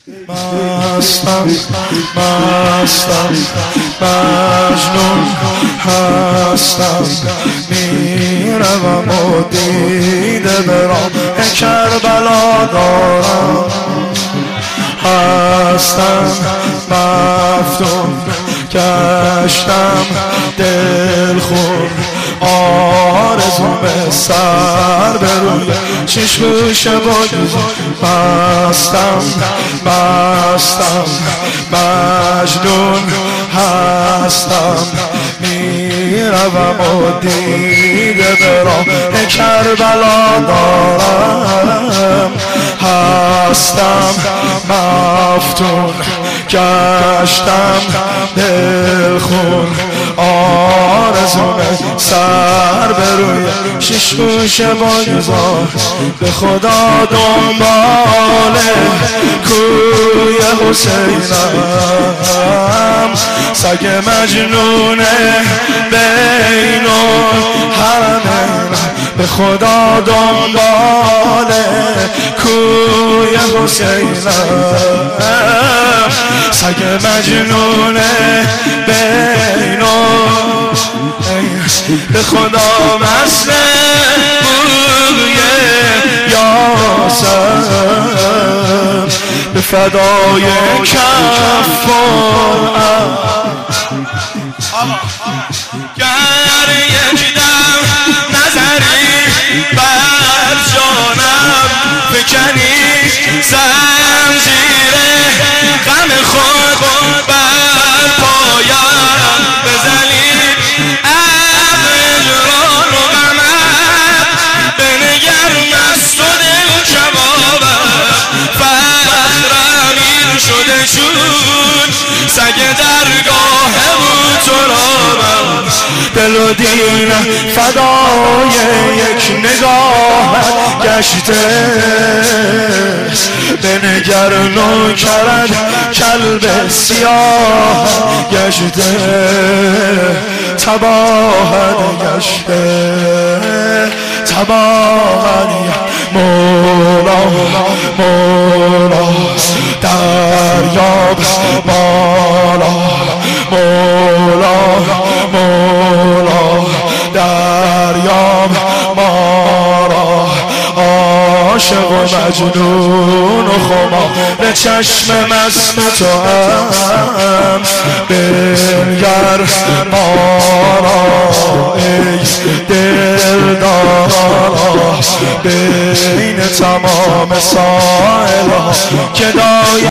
مستم مجنون هستم، میروم و دیده برام کربلا دارم. هستم مفتون گشتم دلخور، آرزوم سر به روی چشموش بگذار. مستم مجنون هستم، میروم و دیده برام کربلا دارم. هستم مفتون گشتم دلخون، آرزوم سر به روی شیشگوش بگذار. به خدا دنبال کوی حسینم، سگ مجنون بین الحرمین. به خدا دنبال کوی حسینم، سگ مجنون بین به خدا مثل بوی یاسر، به فدای کف گر یک دم نظری بر جانم فکنی، زنجیر غم خود بر پایم بزنی. اجران و غمت بنگر مست و دل کبابم، فخرم این شده چون سگ درگاه بود ترابم. دل و دین فدای یک نگاهت گشته، بنگر نوکرت کلب سیاه گشته. تباهت گشته تباهت مولا مولا، دریاب بالا مولا مولا، دریاب مارا. عاشق و مجنون و خمار چشم مست تو هم، بنگر مارا ای دلدارا، بین تمام سائل ها که